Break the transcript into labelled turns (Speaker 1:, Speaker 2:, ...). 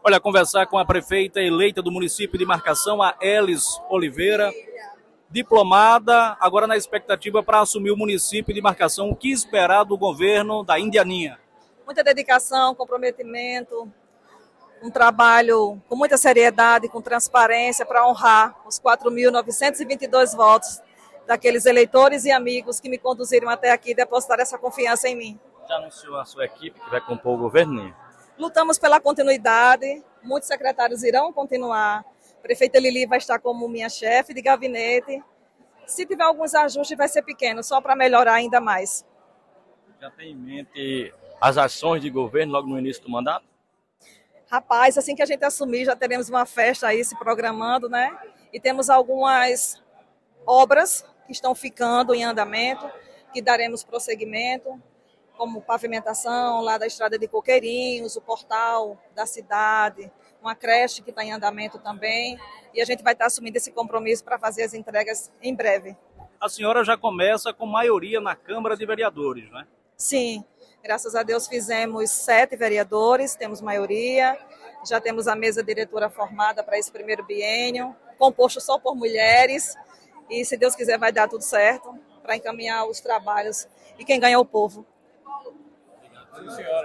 Speaker 1: Olha, conversar com a prefeita eleita do município de Marcação, a Elis Oliveira, diplomada, agora na expectativa para assumir o município de Marcação. O que esperar do governo da Indianinha?
Speaker 2: Muita dedicação, comprometimento, um trabalho com muita seriedade, com transparência para honrar os 4.922 votos daqueles eleitores e amigos que me conduziram até aqui e depositaram essa confiança em mim.
Speaker 1: Já anunciou a sua equipe que vai compor o governo?
Speaker 2: Lutamos pela continuidade, muitos secretários irão continuar. A prefeita Lili vai estar como minha chefe de gabinete. Se tiver alguns ajustes, vai ser pequeno, só para melhorar ainda mais.
Speaker 1: Já tem em mente as ações de governo logo no início do mandato?
Speaker 2: Rapaz, assim que a gente assumir, já teremos uma festa aí se programando, né? E temos algumas obras que estão ficando em andamento, que daremos prosseguimento, como pavimentação lá da estrada de Coqueirinhos, o portal da cidade, uma creche que está em andamento também, e a gente vai estar assumindo esse compromisso para fazer as entregas em breve.
Speaker 1: A senhora já começa com maioria na Câmara de Vereadores, né?
Speaker 2: Sim, graças a Deus fizemos 7 vereadores, temos maioria, já temos a mesa diretora formada para esse primeiro biênio, composto só por mulheres, e se Deus quiser vai dar tudo certo para encaminhar os trabalhos, e quem ganha é o povo.
Speaker 1: Sim, senhora.